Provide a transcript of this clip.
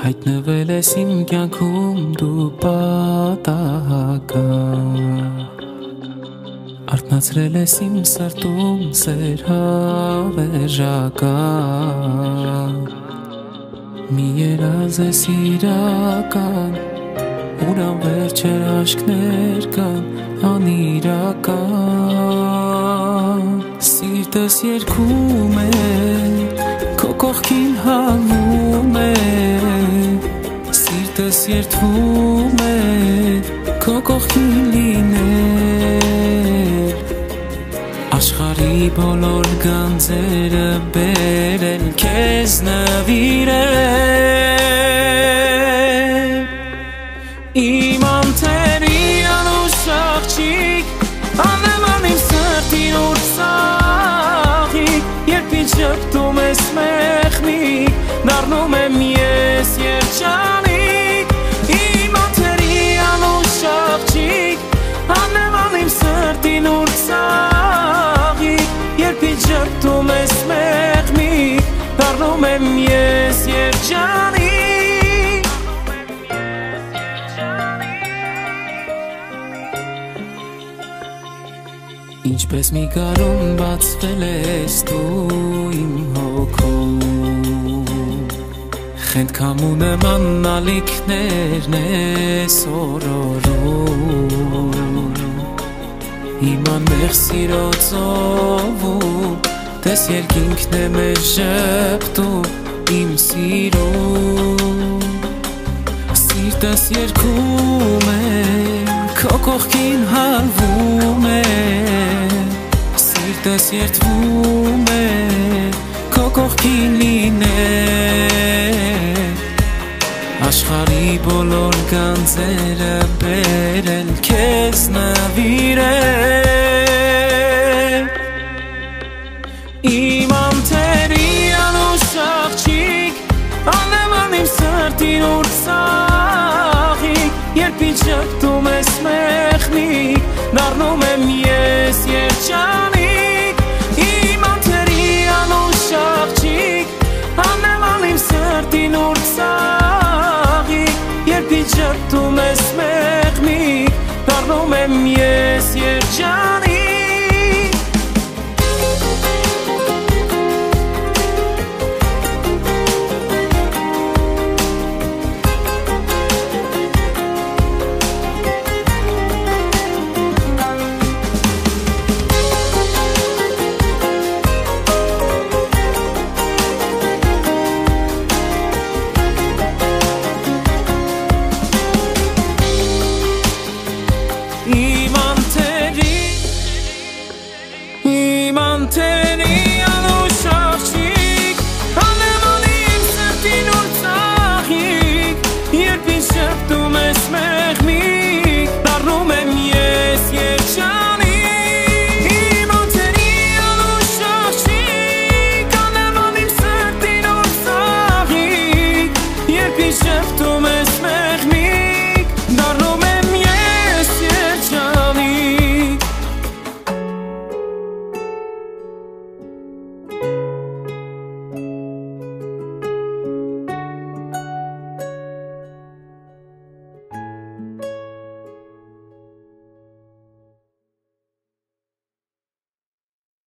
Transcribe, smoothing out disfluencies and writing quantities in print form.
Հայտնվել ես իմ կյանքում դու պատահական, արթնացրել ես իմ սրտում սեր հավերժական, մի երազ ես իրական, ուր անվերջեր աշկներ կան անիրական, սիրտս երգում է, քո կողքին հալվում է, սիրտս երդվում է, քո կողքին լինել, աշխարհի բոլոր գանձերը բերել քեզ նվիրել, իմ անթերի անուշ աղջիկ, աննման իմ սրտին ուր ծաղիկ, երբ ինձ շփթում ես մեղմիկ, դառնում եմ ես երջանիկ, իմ անթերի անուշ աղջիկ, աննման իմ սրտին ուր ծաղիկ, երբ ինձ շփթում ես մեղմիկ, դառնում եմ ես երջանիկ. Ինչպես մի գարուն բացվել ես դու իմ հոգում, խենթքամու նման ալիքներն ես օրորում, իմ անմեղ սիրո ծովում, տես երկինքն է մեզ ժպտում, իմ սիրում, սիրտս երգում է, քո կողքին հալվում է, սիրտս երդվում է, քո կողքին լինել, աշխարհի բոլոր գանձերը բերել քեզ նվիրել, իմ անթերի անուշ աղջիկ, աննման իմ սրտին ուր ծաղիկ, երբ ինձ շփթում ես մեղմիկ, դառնում եմ ես երջանիկ.